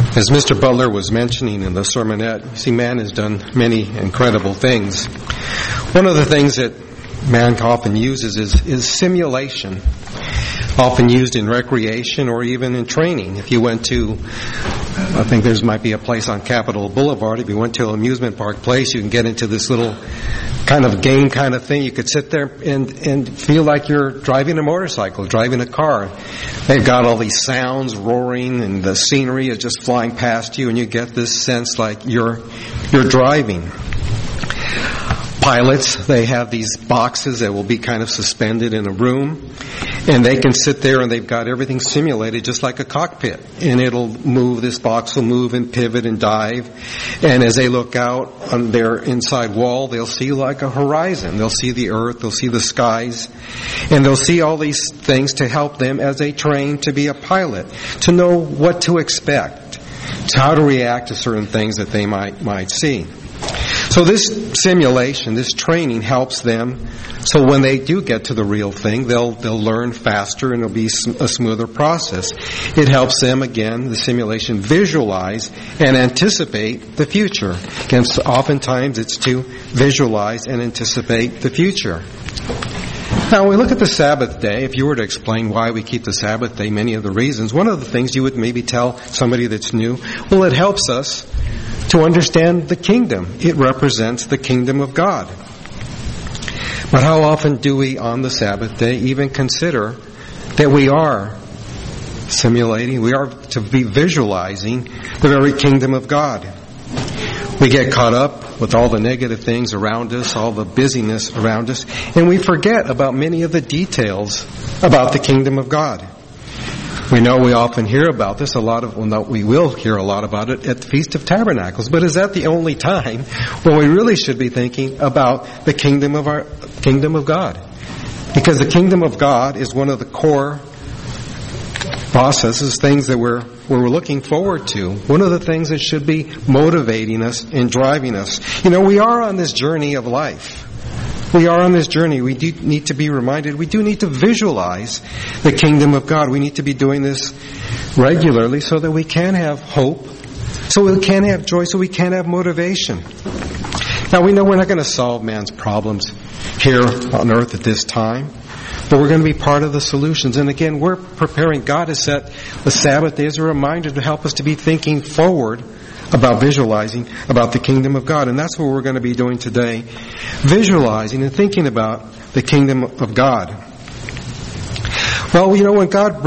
As Mr. Butler was mentioning in the sermonette, you see, man has done many incredible things. One of the things that man often uses is simulation, often used in recreation or even in training. If you went to, I think there might be a place on Capitol Boulevard, if you went to an amusement park place, you can get into this little kind of game kind of thing. You could sit there and feel like you're driving a motorcycle, driving a car. They've got all these sounds roaring and the scenery is just flying past you, and you get this sense like you're driving. Pilots, they have these boxes that will be kind of suspended in a room, and they can sit there and they've got everything simulated just like a cockpit, and it'll move, this box will move and pivot and dive, and as they look out on their inside wall, they'll see like a horizon. They'll see the earth, they'll see the skies, and they'll see all these things to help them as they train to be a pilot, to know what to expect, to how to react to certain things that they might see. So this simulation, this training helps them, so when they do get to the real thing, they'll learn faster and it'll be a smoother process. It helps them, again, the simulation, visualize and anticipate the future. Again, so oftentimes it's to visualize and anticipate the future. Now, when we look at the Sabbath day, if you were to explain why we keep the Sabbath day, many of the reasons, one of the things you would maybe tell somebody that's new, well, it helps us to understand the kingdom. It represents the kingdom of God. But how often do we on the Sabbath day even consider that we are simulating, we are to be visualizing the very kingdom of God? We get caught up with all the negative things around us, all the busyness around us, and we forget about many of the details about the kingdom of God. We know we often hear about this, we will hear a lot about it at the Feast of Tabernacles, but is that the only time when we really should be thinking about the kingdom of God? Because the kingdom of God is one of the core processes, things that we're looking forward to. One of the things that should be motivating us and driving us. You know, we are on this journey of life. We are on this journey. We do need to be reminded. We do need to visualize the kingdom of God. We need to be doing this regularly so that we can have hope, so we can have joy, so we can have motivation. Now, we know we're not going to solve man's problems here on earth at this time, but we're going to be part of the solutions. And again, we're preparing. God has set the Sabbath day as a reminder to help us to be thinking forward about visualizing about the kingdom of God. And that's what we're going to be doing today, visualizing and thinking about the kingdom of God. Well, you know, when God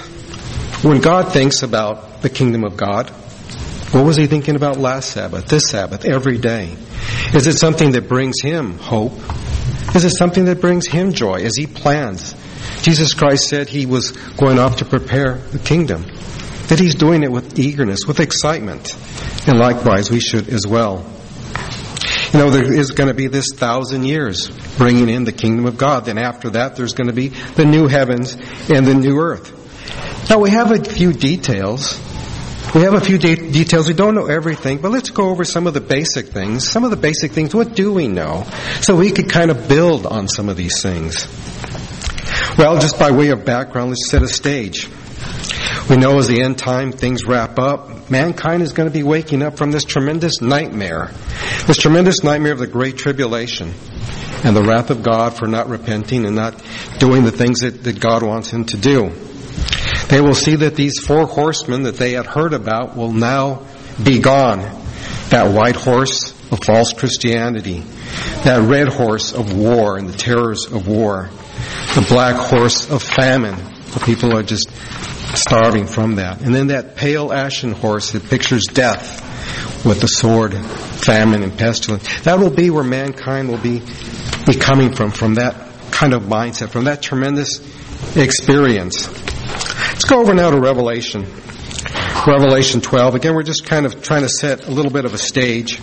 thinks about the kingdom of God, what was he thinking about last Sabbath, this Sabbath, every day? Is it something that brings him hope? Is it something that brings him joy as he plans? Jesus Christ said he was going off to prepare the kingdom, that he's doing it with eagerness, with excitement. And likewise, we should as well. You know, there is going to be this 1,000 years bringing in the kingdom of God. Then after that, there's going to be the new heavens and the new earth. Now, we have a few details. We don't know everything, but let's go over some of the basic things. Some of the basic things, what do we know? So we could kind of build on some of these things. Well, just by way of background, let's set a stage. We know as the end time things wrap up, mankind is going to be waking up from this tremendous nightmare of the Great Tribulation and the wrath of God for not repenting and not doing the things that God wants him to do. They will see that these 4 horsemen that they had heard about will now be gone. That white horse of false Christianity, that red horse of war and the terrors of war, the black horse of famine. The people are just starving from that. And then that pale ashen horse that pictures death with the sword, famine, and pestilence. That will be where mankind will be coming from that kind of mindset, from that tremendous experience. Let's go over now to Revelation 12. Again, we're just kind of trying to set a little bit of a stage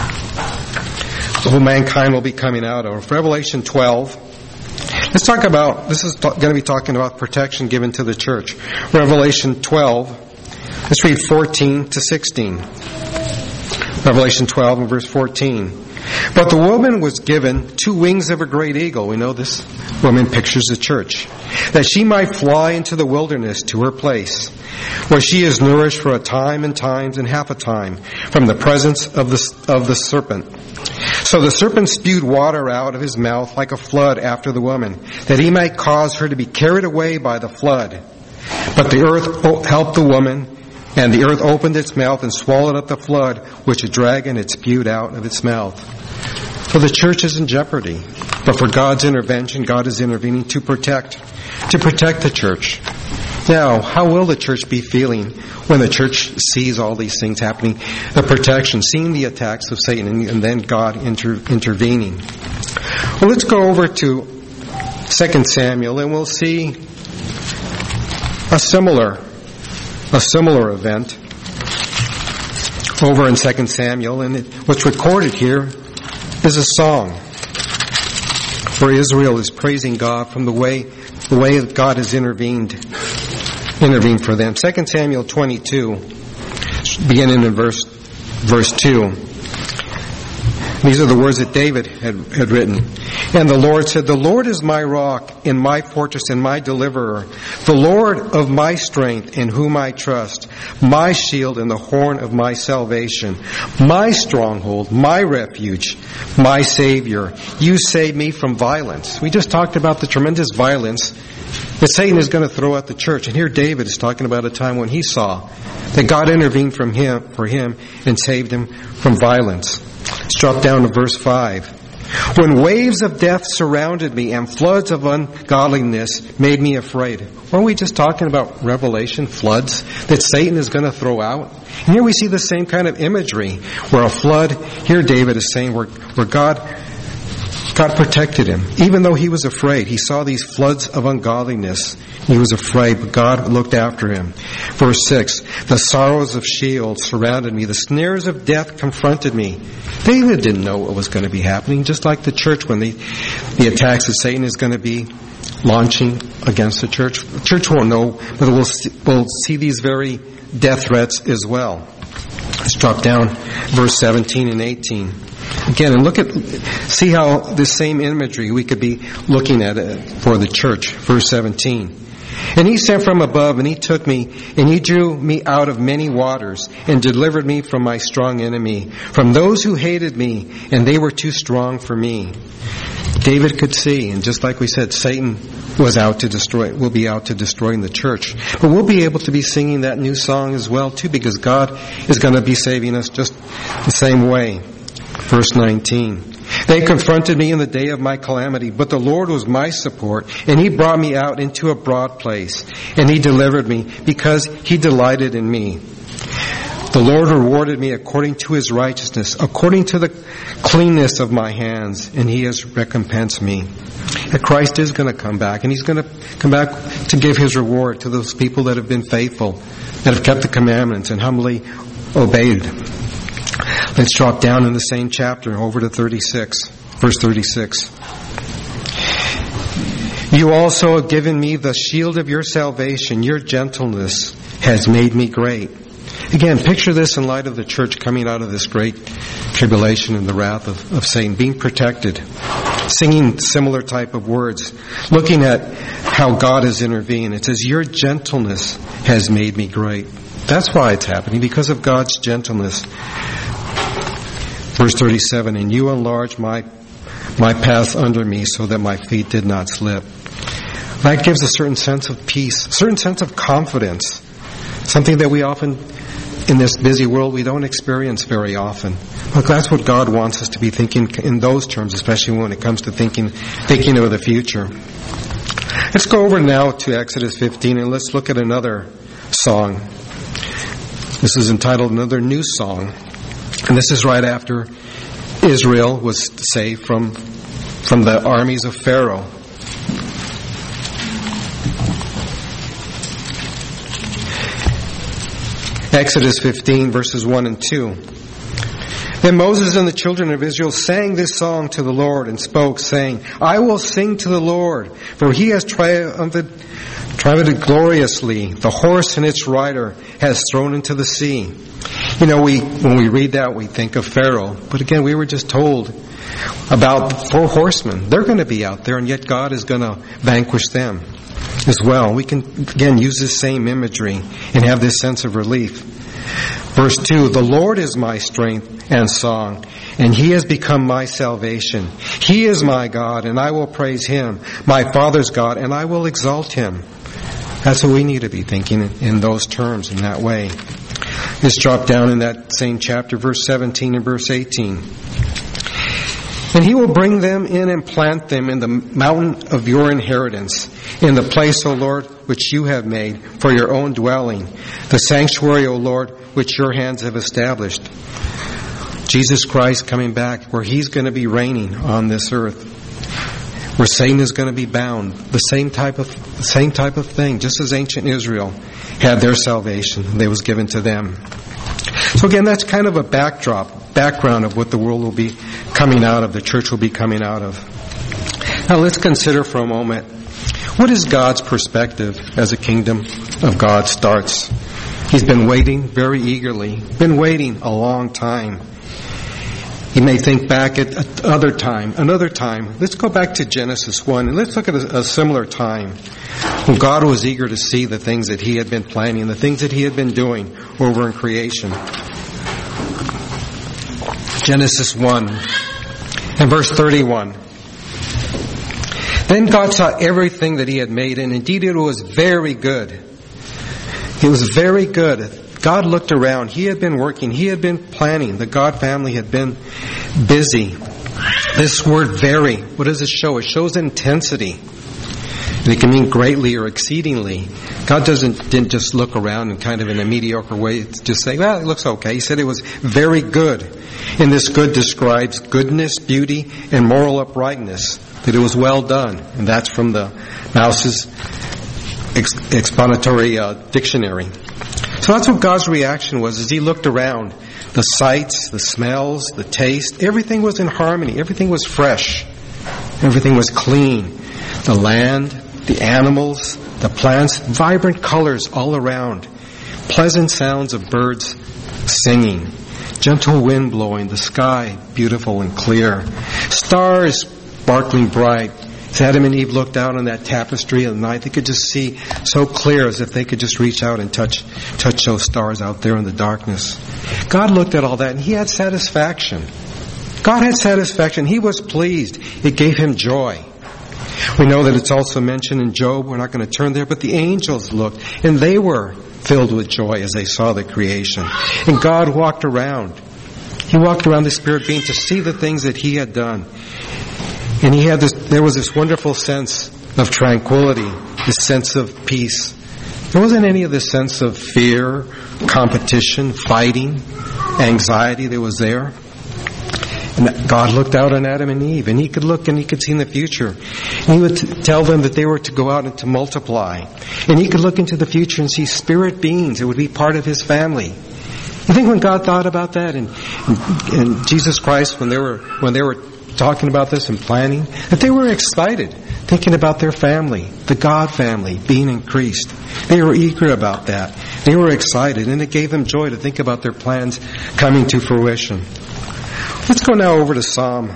of what mankind will be coming out of. Revelation 12. This is going to be talking about protection given to the church. Revelation 12, let's read 14 to 16. Revelation 12 and verse 14. But the woman was given 2 wings of a great eagle. We know this woman pictures the church. That she might fly into the wilderness to her place, where she is nourished for a time and times and half a time from the presence of the serpent. So the serpent spewed water out of his mouth like a flood after the woman, that he might cause her to be carried away by the flood. But the earth helped the woman, and the earth opened its mouth and swallowed up the flood, which a dragon had spewed out of its mouth. So the church is in jeopardy. But for God's intervention, God is intervening to protect the church. Now, how will the church be feeling when the church sees all these things happening? The protection, seeing the attacks of Satan, and then God intervening. Well, let's go over to 2 Samuel, and we'll see a similar event over in 2 Samuel. And what's recorded here is a song where Israel is praising God from the way that God has intervened for them. 2 Samuel 22, beginning in verse 2. These are the words that David had written. And the Lord said, "The Lord is my rock and my fortress and my deliverer, the Lord of my strength in whom I trust, my shield and the horn of my salvation, my stronghold, my refuge, my Savior. You save me from violence." We just talked about the tremendous violence that Satan is going to throw at the church. And here David is talking about a time when he saw that God intervened for him and saved him from violence. Let's drop down to verse 5. "When waves of death surrounded me and floods of ungodliness made me afraid." Weren't we just talking about Revelation, floods that Satan is going to throw out? And here we see the same kind of imagery where a flood, here David is saying where God protected him. Even though he was afraid, he saw these floods of ungodliness. He was afraid, but God looked after him. Verse 6, "The sorrows of Sheol surrounded me. The snares of death confronted me." David didn't know what was going to be happening, just like the church when the attacks of Satan is going to be launching against the church. The church won't know, but we'll see these very death threats as well. Let's drop down verse 17 and 18. Again, and see how this same imagery we could be looking at it for the church. Verse 17. "And he sent from above, and he took me, and he drew me out of many waters, and delivered me from my strong enemy, from those who hated me, and they were too strong for me." David could see, and just like we said, Satan will be out to destroying the church. But we'll be able to be singing that new song as well, too, because God is going to be saving us just the same way. Verse 19. "They confronted me in the day of my calamity, but the Lord was my support, and he brought me out into a broad place, and he delivered me, because he delighted in me. The Lord rewarded me according to his righteousness, according to the cleanness of my hands, and he has recompensed me." And Christ is going to come back, and he's going to come back to give his reward to those people that have been faithful, that have kept the commandments and humbly obeyed. Let's drop down in the same chapter over to 36, verse 36. "You also have given me the shield of your salvation. Your gentleness has made me great." Again, picture this in light of the church coming out of this great tribulation and the wrath of Satan, being protected, singing similar type of words, looking at how God has intervened. It says, "Your gentleness has made me great." That's why it's happening, because of God's gentleness. Verse 37, "And you enlarged my path under me so that my feet did not slip." That gives a certain sense of peace, a certain sense of confidence, something that we often, in this busy world, we don't experience very often. But that's what God wants us to be thinking in those terms, especially when it comes to thinking of the future. Let's go over now to Exodus 15, and let's look at another song. This is entitled "Another New Song." And this is right after Israel was saved from the armies of Pharaoh. Exodus 15, verses 1 and 2. "Then Moses and the children of Israel sang this song to the Lord and spoke, saying, I will sing to the Lord, for he has triumphed gloriously. The horse and its rider has thrown into the sea. When we read that, we think of Pharaoh. But again, we were just told about the 4 horsemen. They're going to be out there, and yet God is going to vanquish them as well. We can, again, use this same imagery and have this sense of relief. Verse 2, the Lord is my strength and song, and He has become my salvation. He is my God, and I will praise Him, my Father's God, and I will exalt Him. That's what we need to be thinking in those terms, in that way. Let's drop down in that same chapter, verse 17 and verse 18. And He will bring them in and plant them in the mountain of your inheritance, in the place, O Lord, which you have made for your own dwelling, the sanctuary, O Lord, which your hands have established. Jesus Christ coming back, where He's going to be reigning on this earth, where Satan is going to be bound. The same type of thing, just as ancient Israel had their salvation that was given to them. So again, that's kind of a background of what the world will be coming out of, the church will be coming out of. Now let's consider for a moment, what is God's perspective as the kingdom of God starts? He's been waiting very eagerly, been waiting a long time. You may think back at another time. Let's go back to Genesis 1 and let's look at a similar time when God was eager to see the things that He had been planning, the things that He had been doing over in creation. Genesis 1 and verse 31. Then God saw everything that He had made, and indeed it was very good. It was very good. God looked around. He had been working. He had been planning. The God family had been busy. This word very, what does it show? It shows intensity. And it can mean greatly or exceedingly. God didn't just look around and kind of in a mediocre way just say, well, it looks okay. He said it was very good. And this good describes goodness, beauty, and moral uprightness. That it was well done. And that's from the Mouse's explanatory dictionary. So that's what God's reaction was as He looked around. The sights, the smells, the taste, everything was in harmony. Everything was fresh. Everything was clean. The land, the animals, the plants, vibrant colors all around. Pleasant sounds of birds singing. Gentle wind blowing. The sky beautiful and clear. Stars sparkling bright. As Adam and Eve looked out on that tapestry of the night, they could just see so clear as if they could just reach out and touch those stars out there in the darkness. God looked at all that and He had satisfaction. God had satisfaction. He was pleased. It gave Him joy. We know that it's also mentioned in Job. We're not going to turn there, but the angels looked and they were filled with joy as they saw the creation. And God walked around. He walked around the spirit being to see the things that He had done. And there was this wonderful sense of tranquility, this sense of peace. There wasn't any of this sense of fear, competition, fighting, anxiety that was there. And God looked out on Adam and Eve, and He could look and He could see in the future. And He would tell them that they were to go out and to multiply. And He could look into the future and see spirit beings that would be part of His family. You think when God thought about that, and Jesus Christ, when they were talking about this and planning, that they were excited, thinking about their family, the God family being increased. They were eager about that. They were excited, and it gave them joy to think about their plans coming to fruition. Let's go now over to Psalm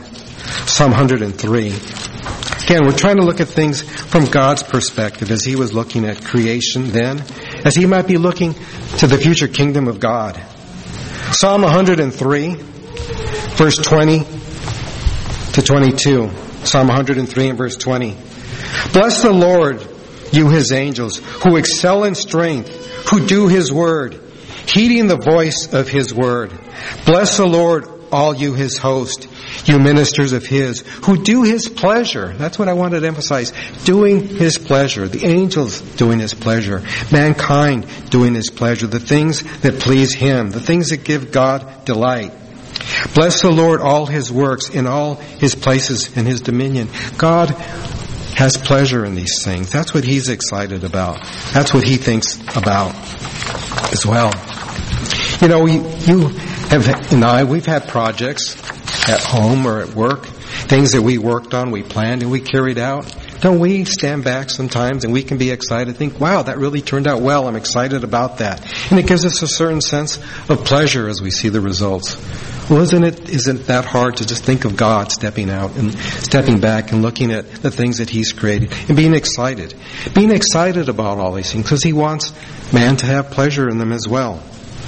103. Again, we're trying to look at things from God's perspective as He was looking at creation then, as He might be looking to the future kingdom of God. Psalm 103, verse 20 to 22. Psalm 103 and verse 20. Bless the Lord, you His angels, who excel in strength, who do His word, heeding the voice of His word. Bless the Lord, all you His host, you ministers of His, who do His pleasure. That's what I wanted to emphasize. Doing His pleasure. The angels doing His pleasure. Mankind doing His pleasure. The things that please Him. The things that give God delight. Bless the Lord, all His works, in all His places in His dominion. God has pleasure in these things. That's what He's excited about. That's what He thinks about as well. You know, you and I, we've had projects at home or at work, things that we worked on, we planned, and we carried out. Don't we stand back sometimes and we can be excited, think, wow, that really turned out well, I'm excited about that. And it gives us a certain sense of pleasure as we see the results. Well, isn't that hard to just think of God stepping out and stepping back and looking at the things that He's created and being excited about all these things because He wants man to have pleasure in them as well.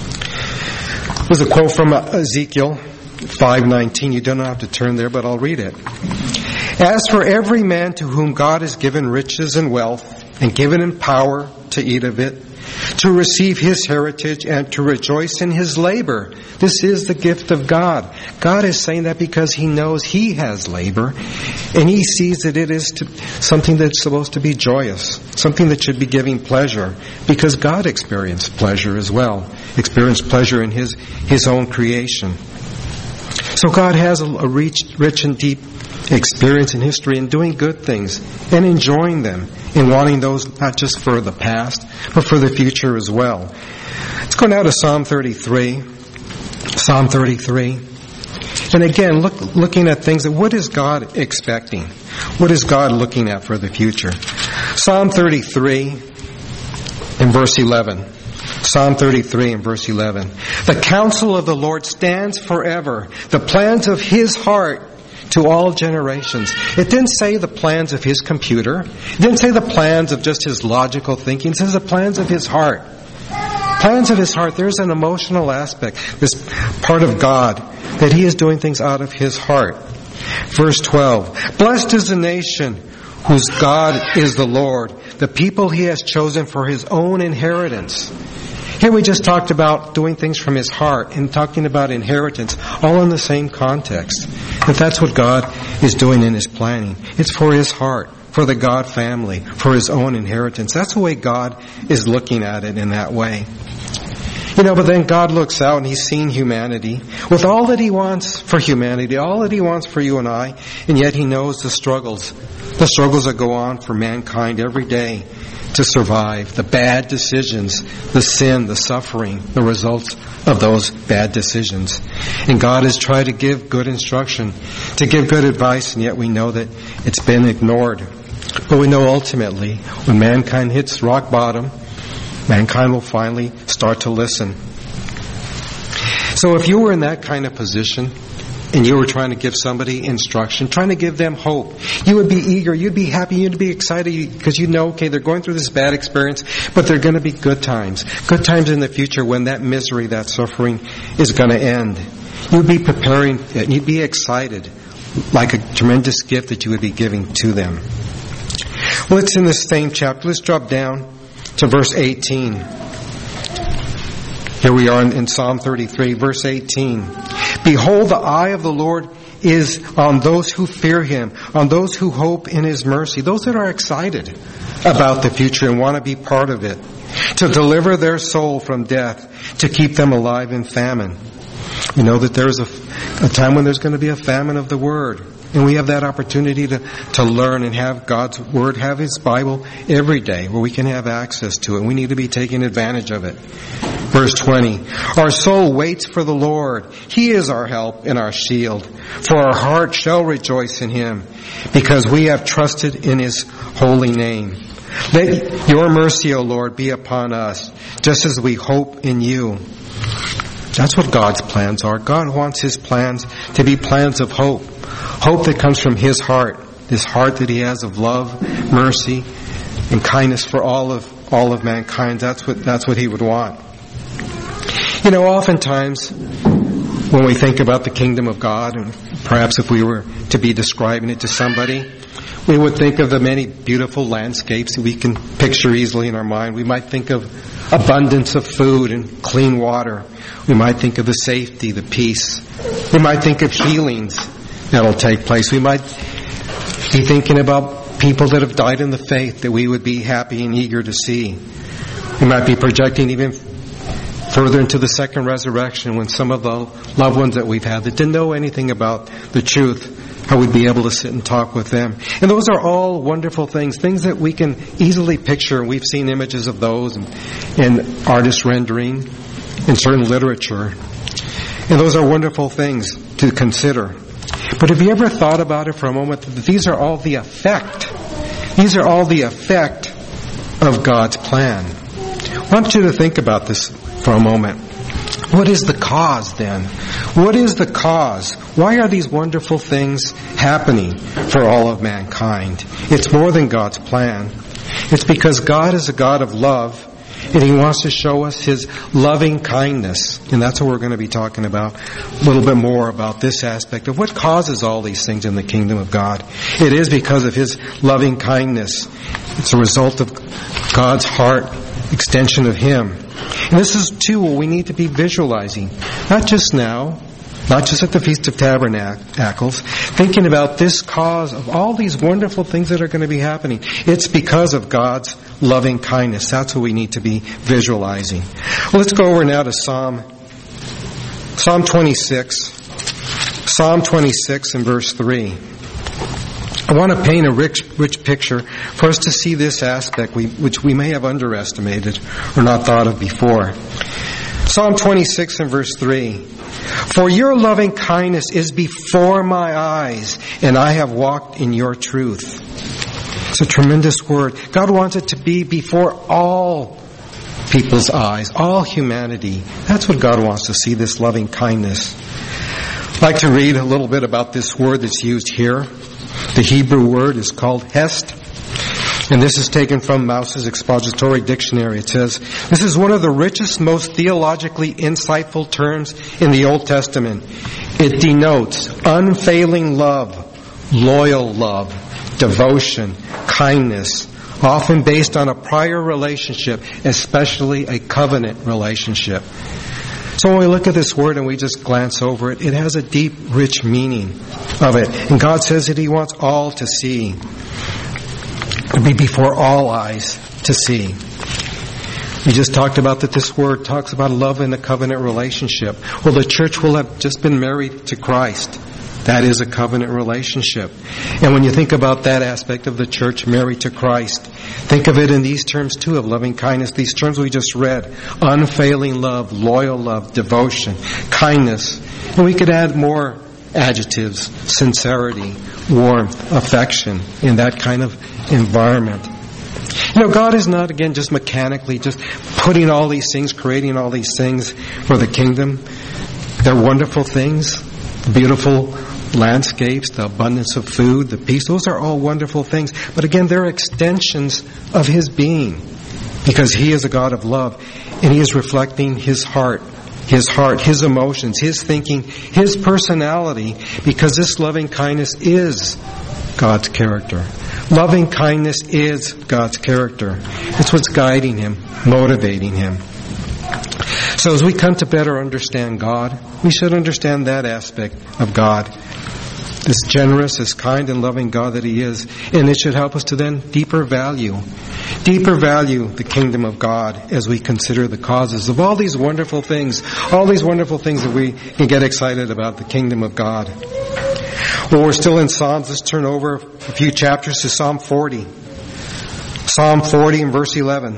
There's a quote from Ezekiel 5:19. You don't have to turn there, but I'll read it. As for every man to whom God has given riches and wealth and given him power to eat of it, to receive his heritage and to rejoice in his labor. This is the gift of God. God is saying that because He knows he has labor and He sees that it is something that's supposed to be joyous, something that should be giving pleasure because God experienced pleasure as well, experienced pleasure in His own creation. So God has a rich and deep experience in history in doing good things and enjoying them and wanting those not just for the past but for the future as well. Let's go now to Psalm 33. Psalm 33. And again, looking at things, what is God expecting? What is God looking at for the future? Psalm 33 and verse 11. Psalm 33 and verse 11. The counsel of the Lord stands forever, the plans of His heart to all generations. It didn't say the plans of His computer. It didn't say the plans of just His logical thinking. It says the plans of His heart. Plans of His heart. There's an emotional aspect, this part of God, that He is doing things out of His heart. Verse 12. Blessed is the nation whose God is the Lord, the people He has chosen for His own inheritance. Here we just talked about doing things from His heart and talking about inheritance, all in the same context. If that's what God is doing in His planning, it's for His heart, for the God family, for His own inheritance. That's the way God is looking at it in that way. But then God looks out and He's seeing humanity with all that He wants for humanity, all that He wants for you and I, and yet He knows the struggles that go on for mankind every day to survive, the bad decisions, the sin, the suffering, the results of those bad decisions. And God has tried to give good instruction, to give good advice, and yet we know that it's been ignored. But we know ultimately, when mankind hits rock bottom, mankind will finally start to listen. So if you were in that kind of position, and you were trying to give somebody instruction, trying to give them hope, you would be eager, you'd be happy, you'd be excited because you know, okay, they're going through this bad experience, but they're going to be good times in the future when that misery, that suffering is going to end. You'd be preparing it, and you'd be excited, like a tremendous gift that you would be giving to them. Well, it's in this same chapter. Let's drop down to verse 18. Here we are in Psalm 33, verse 18. Behold, the eye of the Lord is on those who fear Him, on those who hope in His mercy, those that are excited about the future and want to be part of it, to deliver their soul from death, to keep them alive in famine. We know that there's a time when there's going to be a famine of the Word. And we have that opportunity to learn and have God's Word, have His Bible every day where we can have access to it. And we need to be taking advantage of it. Verse 20. Our soul waits for the Lord. He is our help and our shield. For our heart shall rejoice in Him, because we have trusted in His holy name. Let your mercy, O Lord, be upon us, just as we hope in you. That's what God's plans are. God wants His plans to be plans of hope. Hope that comes from His heart. This heart that He has of love, mercy, and kindness for all of mankind. That's what He would want. Oftentimes when we think about the kingdom of God, and perhaps if we were to be describing it to somebody, we would think of the many beautiful landscapes that we can picture easily in our mind. We might think of abundance of food and clean water. We might think of the safety, the peace. We might think of healings that'll take place. We might be thinking about people that have died in the faith that we would be happy and eager to see. We might be projecting even further into the second resurrection when some of the loved ones that we've had that didn't know anything about the truth, how we'd be able to sit and talk with them. And those are all wonderful things that we can easily picture. And we've seen images of those in artist rendering, in certain literature. And those are wonderful things to consider. But have you ever thought about it for a moment that these are all the effect These are all the effect of God's plan. I want you to think about this for a moment. What is the cause then? What is the cause? Why are these wonderful things happening for all of mankind? It's more than God's plan. It's because God is a God of love, and He wants to show us His loving kindness. And that's what we're going to be talking about a little bit more about this aspect of what causes all these things in the kingdom of God. It is because of His loving kindness. It's a result of God's heart, extension of Him. And this is too what we need to be visualizing. Not just now, not just at the Feast of Tabernacles, thinking about this cause of all these wonderful things that are going to be happening. It's because of God's loving kindness. That's what we need to be visualizing. Well, let's go over now to Psalm 26. Psalm 26 and verse 3. I want to paint a rich picture for us to see this aspect which we may have underestimated or not thought of before. Psalm 26 and verse 3. For your loving kindness is before my eyes, and I have walked in your truth. It's a tremendous word. God wants it to be before all people's eyes, all humanity. That's what God wants to see, this loving kindness. I'd like to read a little bit about this word that's used here. The Hebrew word is called hesed, and this is taken from Mouse's Expository Dictionary. It says, this is one of the richest, most theologically insightful terms in the Old Testament. It denotes unfailing love, loyal love, devotion, kindness, often based on a prior relationship, especially a covenant relationship. So when we look at this word and we just glance over it, it has a deep, rich meaning of it. And God says that He wants all to see. To be before all eyes to see. We just talked about that this word talks about love in a covenant relationship. Well, the church will have just been married to Christ. That is a covenant relationship. And when you think about that aspect of the church married to Christ, think of it in these terms too of loving kindness. These terms we just read. Unfailing love, loyal love, devotion, kindness. And we could add more adjectives. Sincerity, warmth, affection in that kind of environment. You know, God is not, again, just mechanically just putting all these things, creating all these things for the kingdom. They're wonderful things. Beautiful landscapes, the abundance of food, the peace, those are all wonderful things. But again, they're extensions of His being, because He is a God of love, and He is reflecting His heart, His emotions, His thinking, His personality, because this loving kindness is God's character. Loving kindness is God's character. It's what's guiding Him, motivating Him. So as we come to better understand God, we should understand that aspect of God. This generous, this kind and loving God that He is. And it should help us to then deeper value the kingdom of God as we consider the causes of all these wonderful things that we can get excited about the kingdom of God. Well, we're still in Psalms. Let's turn over a few chapters to Psalm 40. Psalm 40 and verse 11.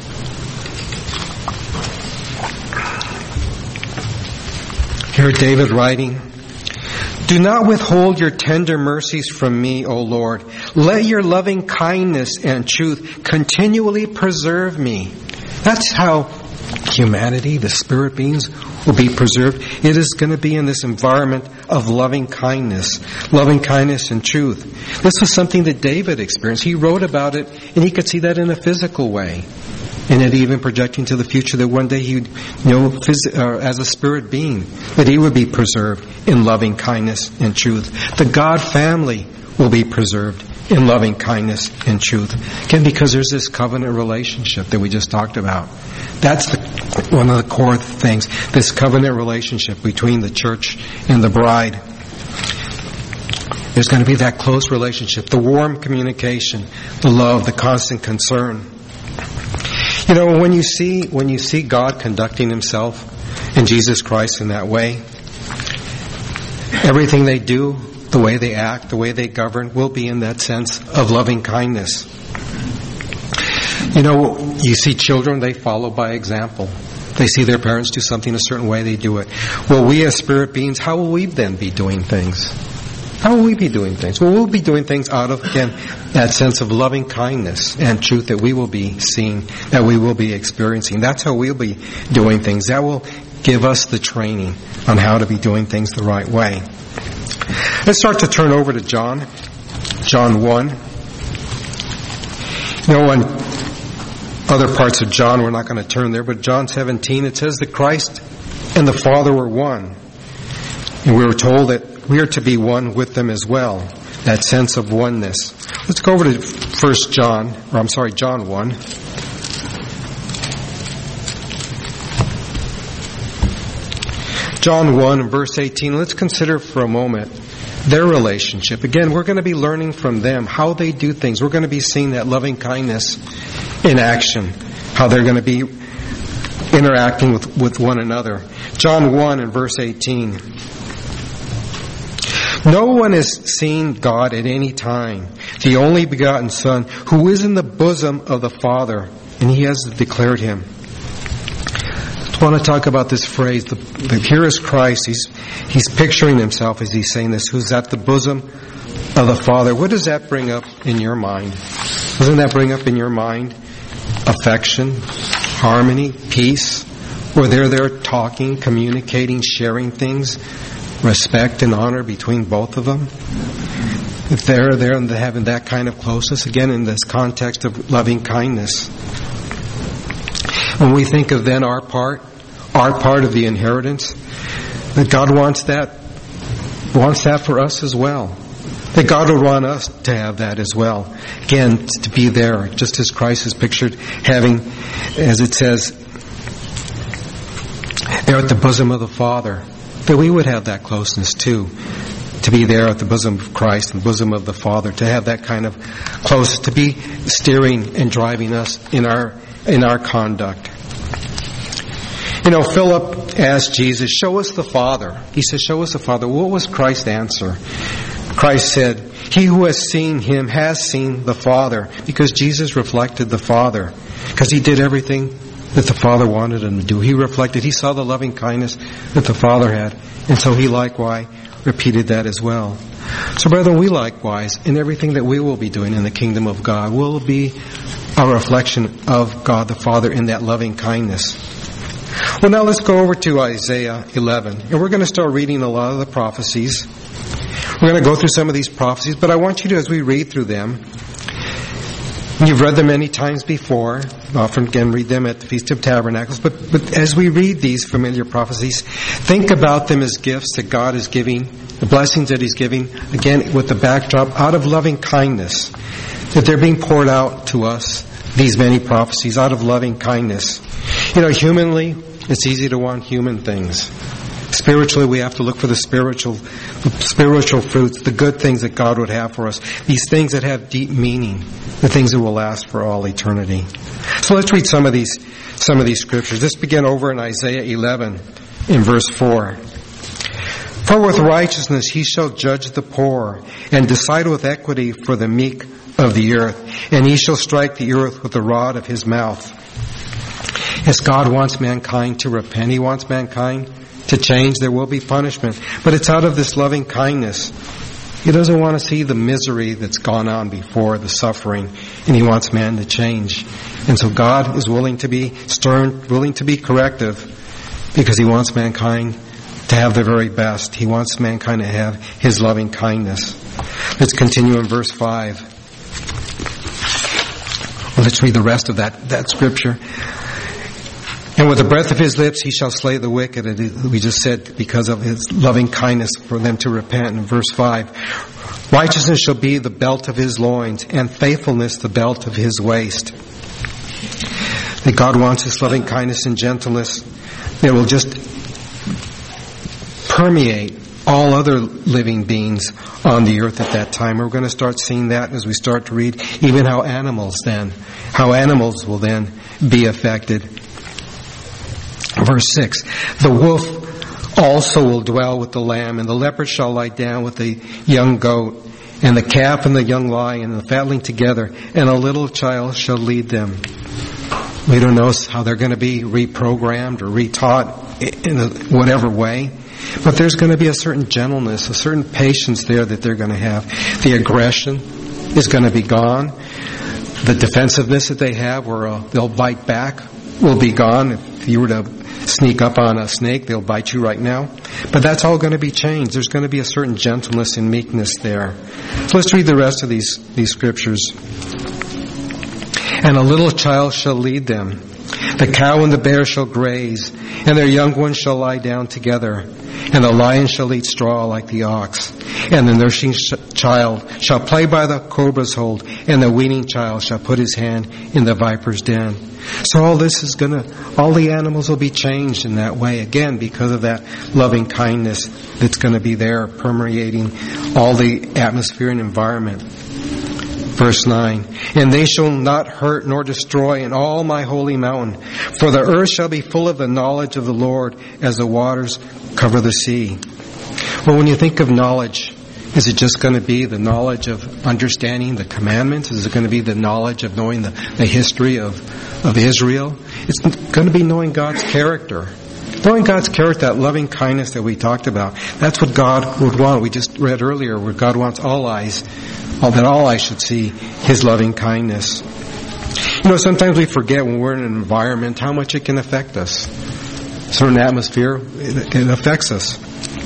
Here David writing, do not withhold your tender mercies from me, O Lord. Let your loving kindness and truth continually preserve me. That's how humanity, the spirit beings, will be preserved. It is going to be in this environment of loving kindness and truth. This was something that David experienced. He wrote about it, and he could see that in a physical way. And it even projecting to the future that one day he would, as a spirit being, that he would be preserved in loving kindness and truth. The God family will be preserved in loving kindness and truth. Again, because there's this covenant relationship that we just talked about. That's one of the core things, this covenant relationship between the church and the bride. There's going to be that close relationship, the warm communication, the love, the constant concern. You know, when you see God conducting Himself and Jesus Christ in that way, everything they do, the way they act, the way they govern, will be in that sense of loving kindness. You know, you see children, they follow by example. They see their parents do something a certain way, they do it. Well, we as spirit beings, how will we then be doing things? How will we be doing things? Well, we'll be doing things out of, again, that sense of loving kindness and truth that we will be seeing, that we will be experiencing. That's how we'll be doing things. That will give us the training on how to be doing things the right way. Let's start to turn over to John 1. In other parts of John, we're not going to turn there, but John 17, it says that Christ and the Father were one. And we were told that we are to be one with them as well. That sense of oneness. Let's go over to John 1. John 1 and verse 18. Let's consider for a moment their relationship. Again, we're going to be learning from them how they do things. We're going to be seeing that loving kindness in action, how they're going to be interacting with one another. John 1 and verse 18. No one has seen God at any time, the only begotten Son, who is in the bosom of the Father, and He has declared Him. I want to talk about this phrase. Here is Christ. He's picturing Himself as He's saying this, who's at the bosom of the Father. What does that bring up in your mind? Doesn't that bring up in your mind affection, harmony, peace? Where they're there talking, communicating, sharing things, respect and honor between both of them? If they're there and they're having that kind of closeness, again in this context of loving kindness. When we think of then our part of the inheritance, that God wants that for us as well. That God would want us to have that as well. Again, to be there, just as Christ is pictured having, as it says, there at the bosom of the Father, that we would have that closeness too. To be there at the bosom of Christ and the bosom of the Father, to have that kind of close, to be steering and driving us in our conduct. Philip asked Jesus, show us the Father. He said, show us the Father. What was Christ's answer? Christ said, he who has seen Him has seen the Father, because Jesus reflected the Father, because He did everything that the Father wanted Him to do. He saw the loving kindness that the Father had, and so He likewise repeated that as well. So brethren, we likewise, in everything that we will be doing in the kingdom of God, will be a reflection of God the Father in that loving kindness. Well, now let's go over to Isaiah 11. And we're going to start reading a lot of the prophecies. We're going to go through some of these prophecies, but I want you to, as we read through them, you've read them many times before. Often, again, read them at the Feast of Tabernacles. But as we read these familiar prophecies, think about them as gifts that God is giving, the blessings that He's giving, again, with the backdrop out of loving kindness, that they're being poured out to us, these many prophecies, out of loving kindness. Humanly, it's easy to want human things. Spiritually, we have to look for the spiritual fruits, the good things that God would have for us. These things that have deep meaning, the things that will last for all eternity. So let's read some of these scriptures. Let's begin over in Isaiah 11 in verse 4. For with righteousness He shall judge the poor, and decide with equity for the meek of the earth. And He shall strike the earth with the rod of His mouth. As God wants mankind to repent, He wants mankind to change. There will be punishment, but it's out of this loving kindness. He doesn't want to see the misery that's gone on before, the suffering, and He wants man to change. And so God is willing to be stern, willing to be corrective, because He wants mankind to have the very best. He wants mankind to have His loving kindness. Let's continue in verse 5. Well, let's read the rest of that scripture. And with the breath of His lips He shall slay the wicked. We just said because of His loving kindness for them to repent in verse 5. Righteousness shall be the belt of His loins, and faithfulness the belt of His waist. That God wants His loving kindness and gentleness that will just permeate all other living beings on the earth at that time. We're going to start seeing that as we start to read even how animals will then be affected. Verse 6, the wolf also will dwell with the lamb, and the leopard shall lie down with the young goat, and the calf and the young lion and the fatling together, and a little child shall lead them. We don't know how they're going to be reprogrammed or retaught. in whatever way. But there's going to be a certain gentleness, a certain patience there that they're going to have. The aggression is going to be gone. The defensiveness that they have, where they'll bite back, will be gone. If you were to sneak up on a snake, they'll bite you right now. But that's all going to be changed. There's going to be a certain gentleness and meekness there. So let's read the rest of these scriptures. And a little child shall lead them. The cow and the bear shall graze, and their young ones shall lie down together. And the lion shall eat straw like the ox. And the nursing child shall play by the cobra's hold, and the weaning child shall put his hand in the viper's den. So all the animals will be changed in that way, again, because of that loving kindness that's going to be there, permeating all the atmosphere and environment. Verse 9, and they shall not hurt nor destroy in all my holy mountain, for the earth shall be full of the knowledge of the Lord as the waters cover the sea. Well, when you think of knowledge, is it just going to be the knowledge of understanding the commandments? Is it going to be the knowledge of knowing the history of Israel? It's going to be knowing God's character. Knowing God's character, that loving kindness that we talked about. That's what God would want. We just read earlier where God wants all eyes should see His loving kindness. You know, sometimes we forget when we're in an environment how much it can affect us. A certain atmosphere, it affects us.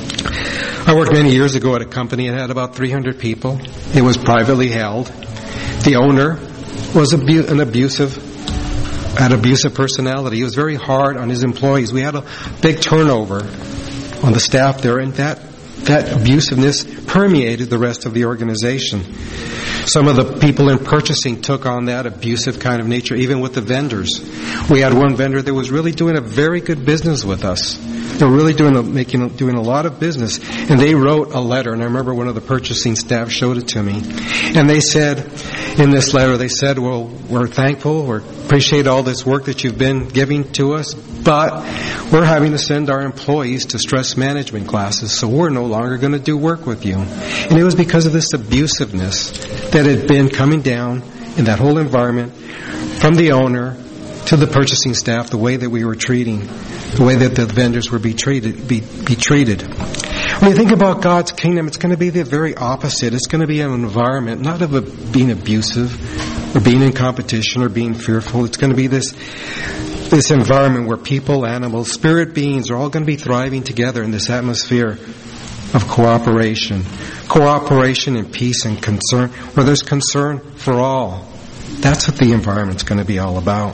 I worked many years ago at a company that had about 300 people. It was privately held. The owner was an abusive personality. He was very hard on his employees. We had a big turnover on the staff there, and that abusiveness permeated the rest of the organization. Some of the people in purchasing took on that abusive kind of nature, even with the vendors. We had one vendor that was really doing a very good business with us. They were really doing a lot of business, and they wrote a letter. And I remember one of the purchasing staff showed it to me, and they said in this letter, well, we're thankful, we appreciate all this work that you've been giving to us, but we're having to send our employees to stress management classes, so we're no longer going to do work with you. And it was because of this abusiveness that had been coming down in that whole environment, from the owner to the purchasing staff, the way that we were treating, the way that the vendors were be treated. When you think about God's kingdom, it's going to be the very opposite. It's going to be an environment not of being abusive or being in competition or being fearful. It's going to be this environment where people, animals, spirit beings are all going to be thriving together in this atmosphere of cooperation and peace and concern, where there's concern for all. That's what the environment's going to be all about.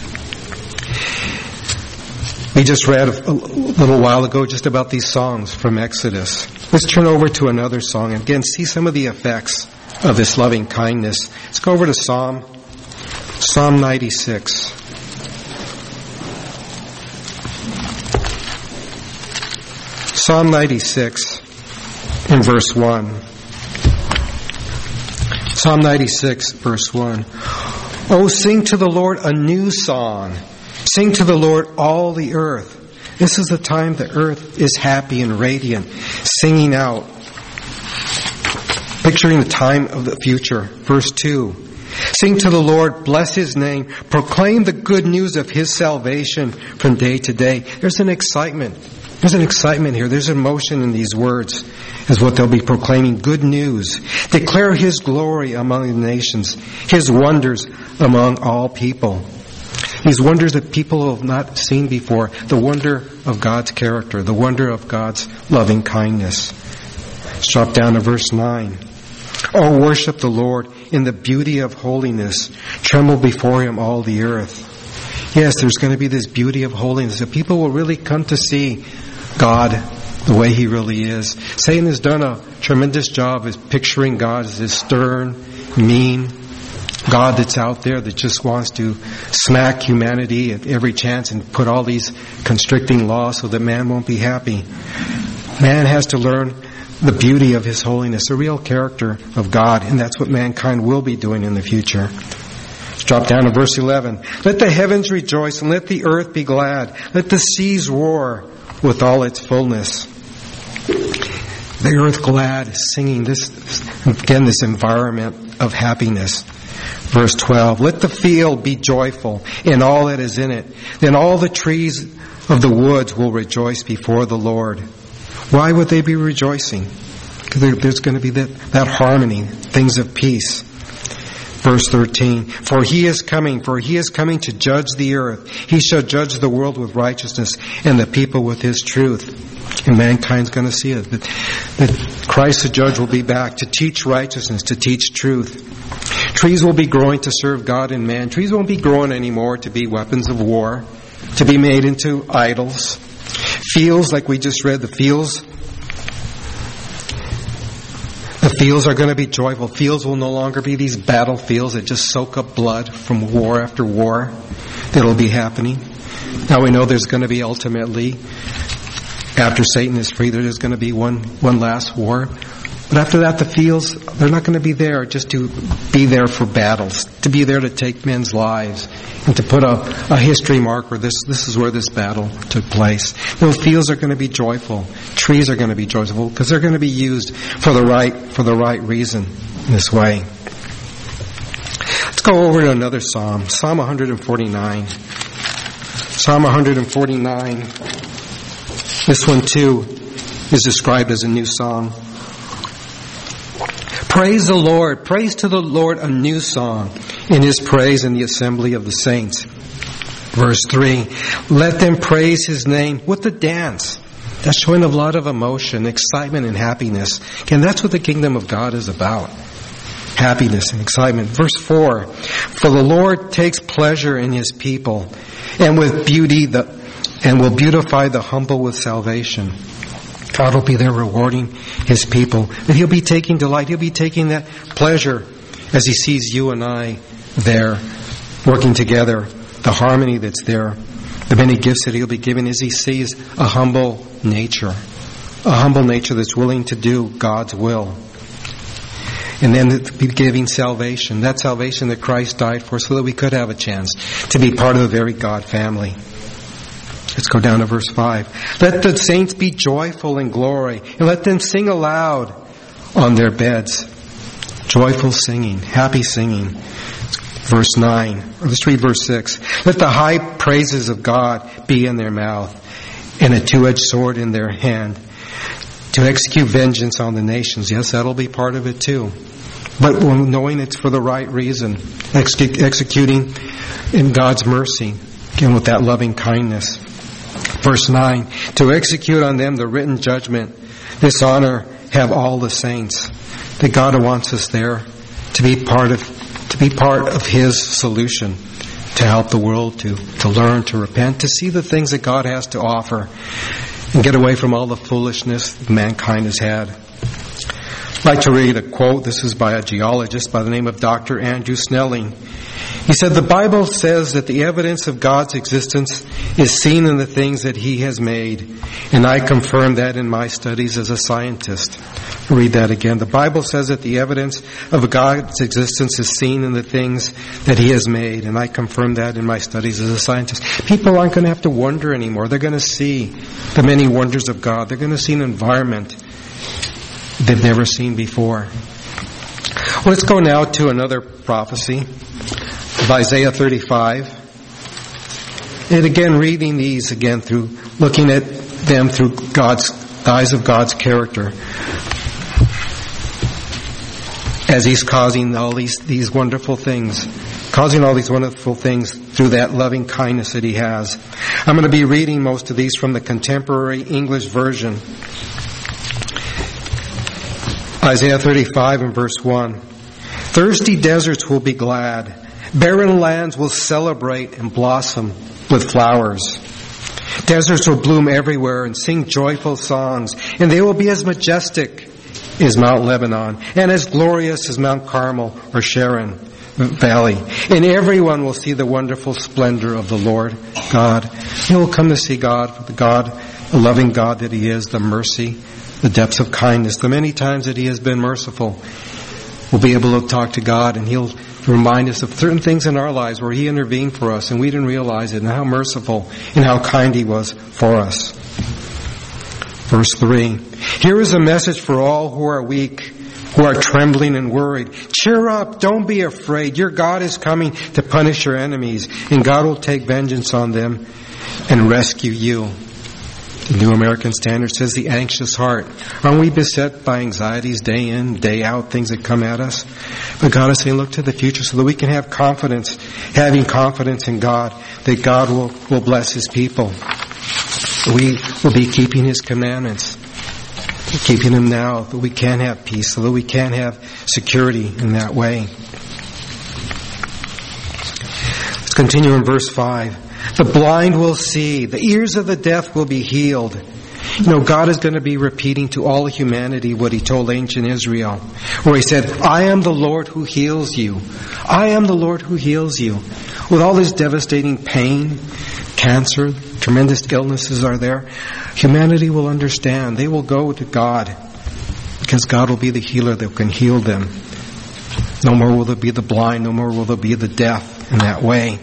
We just read a little while ago just about these songs from Exodus. Let's turn over to another song and again see some of the effects of this loving kindness. Let's go over to Psalm 96. Psalm 96 in verse 1. Psalm 96 verse 1. Oh, sing to the Lord a new song. Sing to the Lord, all the earth. This is the time the earth is happy and radiant, singing out, picturing the time of the future. Verse 2. Sing to the Lord, bless His name, proclaim the good news of His salvation from day to day. There's an excitement. There's an excitement here. There's emotion in these words, is what they'll be proclaiming. Good news. Declare His glory among the nations, His wonders among all people. These wonders that people have not seen before. The wonder of God's character. The wonder of God's loving kindness. Let's drop down to verse 9. Oh, worship the Lord in the beauty of holiness. Tremble before Him, all the earth. Yes, there's going to be this beauty of holiness. The people will really come to see God the way He really is. Satan has done a tremendous job of picturing God as this stern, mean God that's out there that just wants to smack humanity at every chance and put all these constricting laws so that man won't be happy. Man has to learn the beauty of His holiness, the real character of God, and that's what mankind will be doing in the future. Let's drop down to verse 11. Let the heavens rejoice and let the earth be glad. Let the seas roar with all its fullness. The earth glad, singing this environment of happiness. Verse 12, let the field be joyful in all that is in it. Then all the trees of the woods will rejoice before the Lord. Why would they be rejoicing? Because there's going to be that harmony, things of peace. Verse 13, for he is coming to judge the earth. He shall judge the world with righteousness and the people with his truth. And mankind's going to see it. That Christ the judge will be back to teach righteousness, to teach truth. Trees will be growing to serve God and man. Trees won't be growing anymore to be weapons of war, to be made into idols. Fields, like we just read, the fields are going to be joyful. Fields will no longer be these battlefields that just soak up blood from war after war that'll be happening. Now we know there's going to be ultimately, after Satan is free, there's going to be one last war. But after that, the fields, they're not going to be there just to be there for battles, to be there to take men's lives and to put a history marker. This is where this battle took place. Those fields are going to be joyful. Trees are going to be joyful because they're going to be used for the right reason in this way. Let's go over to another psalm, Psalm 149. Psalm 149. This one too is described as a new song. Praise the Lord. Praise to the Lord a new song in his praise in the assembly of the saints. Verse 3. Let them praise his name with a dance. That's showing a lot of emotion, excitement, and happiness. Again, that's what the kingdom of God is about. Happiness and excitement. Verse 4. For the Lord takes pleasure in his people, and with beauty and will beautify the humble with salvation. God will be there rewarding his people. And he'll be taking delight. He'll be taking that pleasure as he sees you and I there working together. The harmony that's there. The many gifts that he'll be giving as he sees a humble nature. A humble nature that's willing to do God's will. And then be giving salvation. That salvation that Christ died for so that we could have a chance to be part of the very God family. Let's go down to verse 5. Let the saints be joyful in glory, and let them sing aloud on their beds. Joyful singing, happy singing. Verse 9. Or let's read verse 6. Let the high praises of God be in their mouth, and a two-edged sword in their hand, to execute vengeance on the nations. Yes, that'll be part of it too. But knowing it's for the right reason. Executing in God's mercy. Again, with that loving kindness. Verse 9, to execute on them the written judgment, this honor have all the saints. That God wants us there to be part of his solution, to help the world to learn, to repent, to see the things that God has to offer, and get away from all the foolishness that mankind has had. I'd like to read a quote. This is by a geologist by the name of Dr. Andrew Snelling. He said, the Bible says that the evidence of God's existence is seen in the things that he has made, and I confirm that in my studies as a scientist. I'll read that again. The Bible says that the evidence of God's existence is seen in the things that he has made, and I confirm that in my studies as a scientist. People aren't going to have to wonder anymore. They're going to see the many wonders of God. They're going to see an environment they've never seen before. Well, let's go now to another prophecy of Isaiah 35. And again, reading these again through, looking at them through God's eyes of God's character. As he's causing all these wonderful things. Causing all these wonderful things through that loving kindness that he has. I'm going to be reading most of these from the contemporary English version. Isaiah 35 and verse 1. Thirsty deserts will be glad. Barren lands will celebrate and blossom with flowers. Deserts will bloom everywhere and sing joyful songs, and they will be as majestic as Mount Lebanon and as glorious as Mount Carmel or Sharon Valley. And everyone will see the wonderful splendor of the Lord God. He will come to see God, the loving God that he is, the mercy, the depths of kindness, the many times that he has been merciful. We'll be able to talk to God, and he'll remind us of certain things in our lives where he intervened for us and we didn't realize it, and how merciful and how kind he was for us. Verse 3. Here is a message for all who are weak, who are trembling and worried. Cheer up, don't be afraid. Your God is coming to punish your enemies, and God will take vengeance on them. and rescue you. The New American Standard says the anxious heart. Aren't we beset by anxieties day in, day out, things that come at us? But God is saying, look to the future so that we can have confidence, having confidence in God, that God will bless His people. We will be keeping His commandments, keeping them now, that we can have peace, so that we can have security in that way. Let's continue in verse 5. The blind will see. The ears of the deaf will be healed. You know, God is going to be repeating to all humanity what He told ancient Israel, where He said, I am the Lord who heals you. I am the Lord who heals you. With all this devastating pain, cancer, tremendous illnesses are there, humanity will understand. They will go to God, because God will be the healer that can heal them. No more will there be the blind. No more will there be the deaf in that way.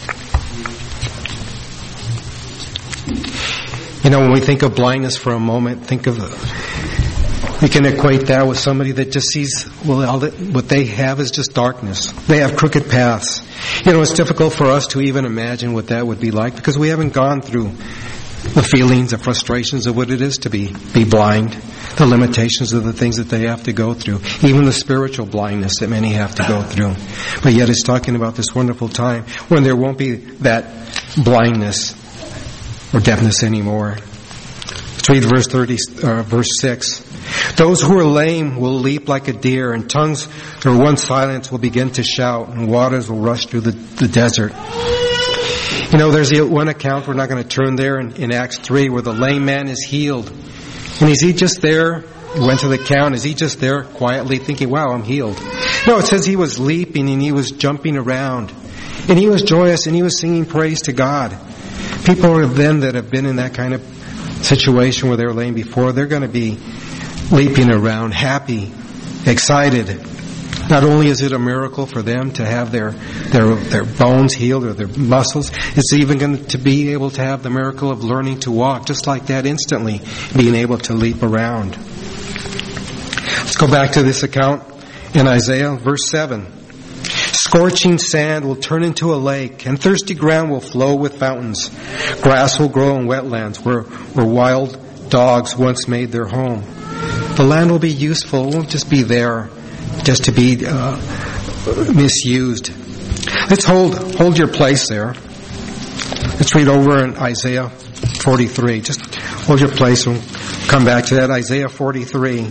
You know, when we think of blindness for a moment, we can equate that with somebody that just sees, what they have is just darkness. They have crooked paths. You know, it's difficult for us to even imagine what that would be like, because we haven't gone through the feelings, the frustrations of what it is to be blind, the limitations of the things that they have to go through, even the spiritual blindness that many have to go through. But yet it's talking about this wonderful time when there won't be that blindness or deafness anymore. Let's read verse 6. Those who are lame will leap like a deer, and tongues or one silence will begin to shout, and waters will rush through the desert. You know, there's one account, we're not going to turn there, in Acts 3, where the lame man is healed. And is he just there? He went to the count. Is he just there quietly thinking, wow, I'm healed? No, it says he was leaping and he was jumping around. And he was joyous and he was singing praise to God. People then that have been in that kind of situation where they were laying before, they're going to be leaping around, happy, excited. Not only is it a miracle for them to have their bones healed or their muscles, it's even going to be able to have the miracle of learning to walk, just like that, instantly being able to leap around. Let's go back to this account in Isaiah, verse 7. Scorching sand will turn into a lake, and thirsty ground will flow with fountains. Grass will grow in wetlands where wild dogs once made their home. The land will be useful. It won't just be there just to be misused. Let's hold your place there. Let's read over in Isaiah 43. Just hold your place and we'll come back to that. Isaiah 43.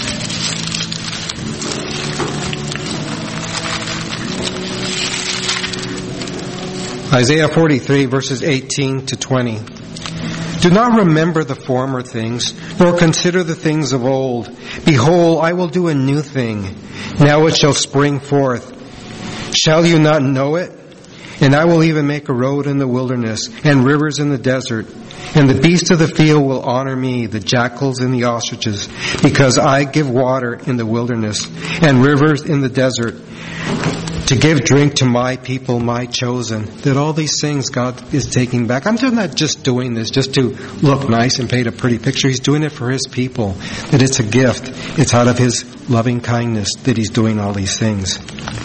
Isaiah 43, verses 18 to 20. Do not remember the former things, nor consider the things of old. Behold, I will do a new thing. Now it shall spring forth. Shall you not know it? And I will even make a road in the wilderness, and rivers in the desert. And the beasts of the field will honor me, the jackals and the ostriches, because I give water in the wilderness, and rivers in the desert, to give drink to my people, my chosen. That all these things God is taking back. I'm not just doing this just to look nice and paint a pretty picture. He's doing it for His people. That it's a gift. It's out of His loving kindness that He's doing all these things.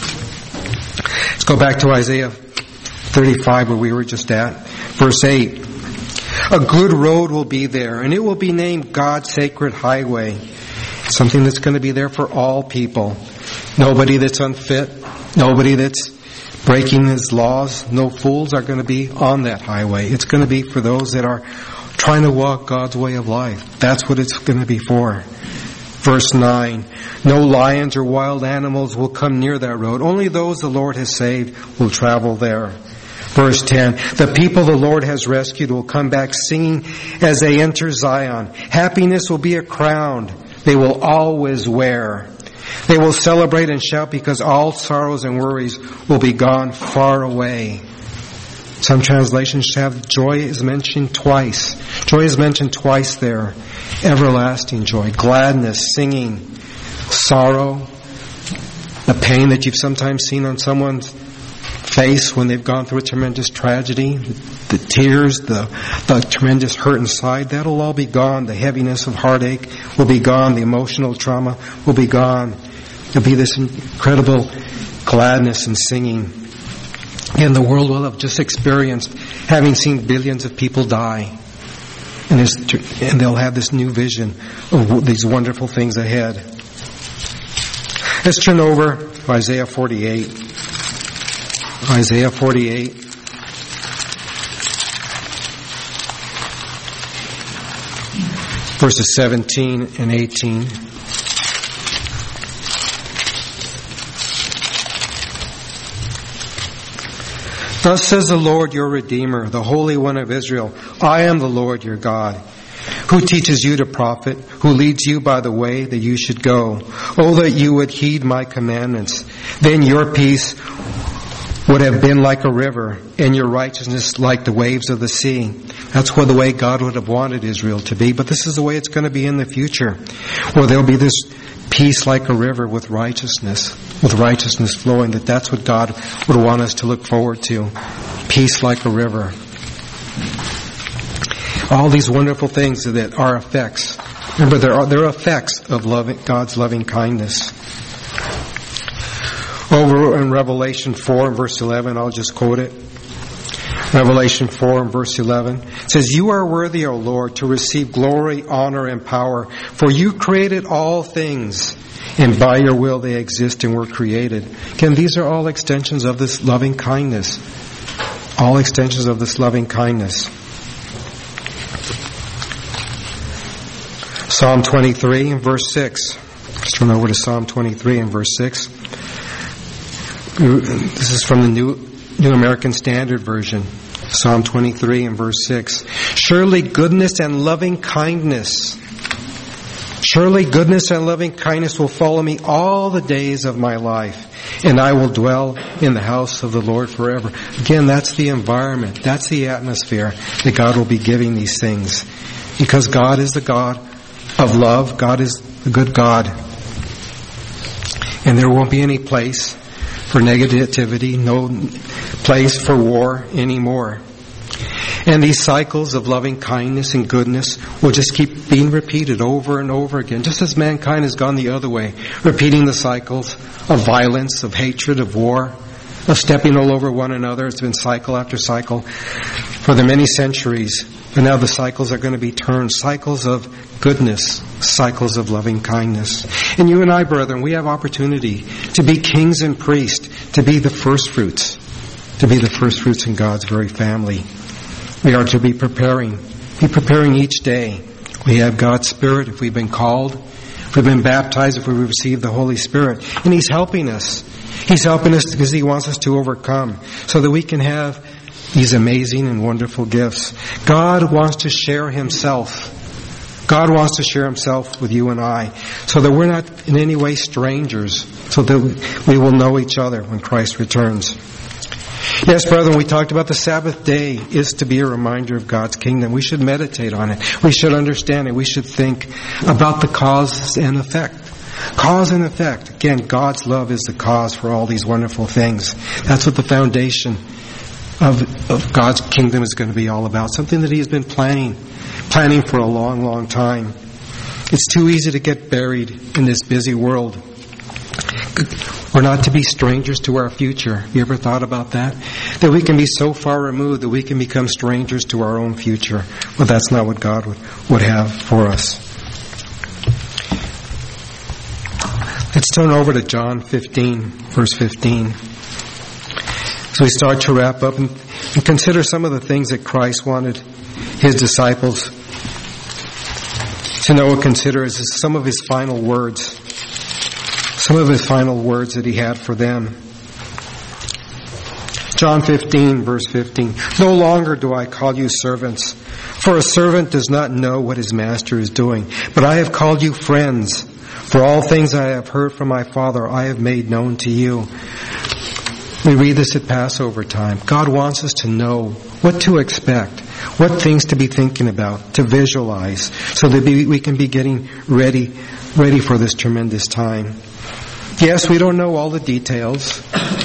Let's go back to Isaiah 35 where we were just at. Verse 8. A good road will be there, and it will be named God's sacred highway. Something that's going to be there for all people. Nobody that's unfit. Nobody that's breaking His laws. No fools are going to be on that highway. It's going to be for those that are trying to walk God's way of life. That's what it's going to be for. Verse 9. No lions or wild animals will come near that road. Only those the Lord has saved will travel there. Verse 10. The people the Lord has rescued will come back singing as they enter Zion. Happiness will be a crown they will always wear. They will celebrate and shout because all sorrows and worries will be gone far away. Some translations have joy is mentioned twice. Joy is mentioned twice there. Everlasting joy, gladness, singing, sorrow, the pain that you've sometimes seen on someone's face when they've gone through a tremendous tragedy, the tears, the tremendous hurt inside, that'll all be gone. The heaviness of heartache will be gone. The emotional trauma will be gone. There'll be this incredible gladness and singing. And the world will have just experienced having seen billions of people die. And they'll have this new vision of these wonderful things ahead. Let's turn over to Isaiah 48. Isaiah 48. Verses 17 and 18. Thus says the Lord your Redeemer, the Holy One of Israel, I am the Lord your God, who teaches you to profit, who leads you by the way that you should go. Oh, that you would heed my commandments. Then your peace would have been like a river, and your righteousness like the waves of the sea. That's what the way God would have wanted Israel to be, but this is the way it's going to be in the future, where there'll be this peace like a river with righteousness flowing. That's what God would want us to look forward to. Peace like a river. All these wonderful things that are effects. Remember, they're effects of God's loving kindness. Over in Revelation 4 and verse 11, I'll just quote it. Revelation 4 and verse 11 it says, You are worthy, O Lord, to receive glory, honor, and power, for you created all things, and by your will they exist and were created. Again, these are all extensions of this loving kindness. All extensions of this loving kindness. Psalm 23 and verse 6. Let's turn over to Psalm 23 and verse 6. This is from the New American Standard Version. Psalm 23 and verse 6. Surely goodness and loving kindness will follow me all the days of my life, and I will dwell in the house of the Lord forever. Again, that's the environment, that's the atmosphere that God will be giving these things. Because God is the God of love, God is the good God. And there won't be any place for negativity, no place for war anymore. And these cycles of loving kindness and goodness will just keep being repeated over and over again, just as mankind has gone the other way, repeating the cycles of violence, of hatred, of war, of stepping all over one another. It's been cycle after cycle for the many centuries. But now the cycles are going to be turned, cycles of goodness, cycles of loving kindness. And you and I, brethren, we have opportunity to be kings and priests, to be the first fruits in God's very family. We are to be preparing each day. We have God's Spirit if we've been called, if we've been baptized, if we receive the Holy Spirit. And He's helping us. He's helping us because He wants us to overcome so that we can have these amazing and wonderful gifts. God wants to share Himself. God wants to share Himself with you and I so that we're not in any way strangers, so that we will know each other when Christ returns. Yes, brethren, we talked about the Sabbath day is to be a reminder of God's kingdom. We should meditate on it. We should understand it. We should think about the cause and effect. Cause and effect. Again, God's love is the cause for all these wonderful things. That's what the foundation of God's kingdom is going to be all about. Something that He has been planning for a long, long time. It's too easy to get buried in this busy world. We're not to be strangers to our future. You ever thought about that? That we can be so far removed that we can become strangers to our own future. Well, that's not what God would have for us. Let's turn over to John 15, verse 15. So we start to wrap up and consider some of the things that Christ wanted His disciples to know and consider as some of His final words. Some of His final words that He had for them. John 15, verse 15. No longer do I call you servants, for a servant does not know what his master is doing. But I have called you friends, for all things I have heard from my Father I have made known to you. We read this at Passover time. God wants us to know what to expect, what things to be thinking about, to visualize, so that we can be getting ready for this tremendous time. Yes, we don't know all the details.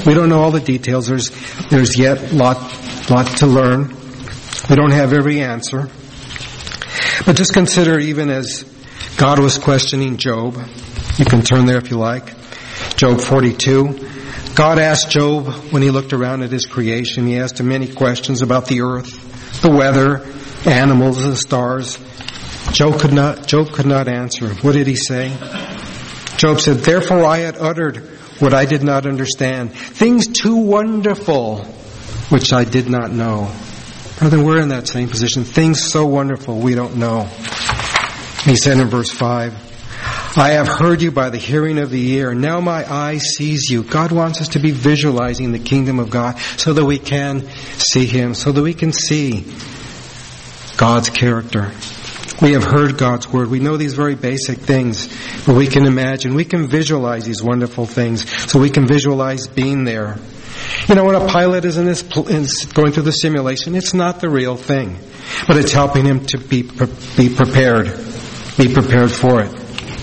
There's yet lot to learn. We don't have every answer. But just consider, even as God was questioning Job. You can turn there if you like. Job 42. God asked Job when he looked around at his creation, he asked him many questions about the earth, the weather, animals, the stars. Job could not answer. What did he say? Job said, "Therefore I had uttered what I did not understand, things too wonderful which I did not know." Brethren, we're in that same position. Things so wonderful we don't know. He said in verse 5, "I have heard you by the hearing of the ear. Now my eye sees you." God wants us to be visualizing the kingdom of God so that we can see Him, so that we can see God's character. We have heard God's word. We know these very basic things, but we can imagine, we can visualize these wonderful things, so we can visualize being there. You know, when a pilot is going through the simulation, it's not the real thing, but it's helping him to be prepared for it.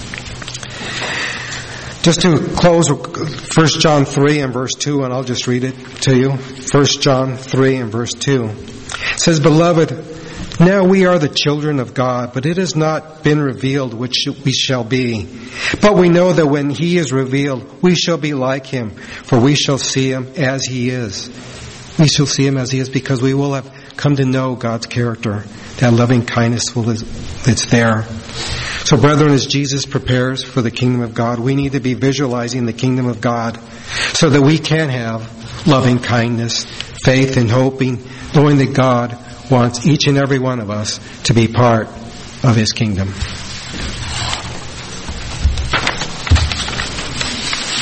Just to close, 1 John 3 and verse 2, and I'll just read it to you. 1 John 3 and verse 2. It says, "Beloved, now we are the children of God, but it has not been revealed which we shall be. But we know that when He is revealed, we shall be like Him, for we shall see Him as He is." We shall see Him as He is because we will have come to know God's character, that loving kindness that's there. So brethren, as Jesus prepares for the kingdom of God, we need to be visualizing the kingdom of God so that we can have loving kindness, faith, and hoping, knowing that God wants each and every one of us to be part of His kingdom.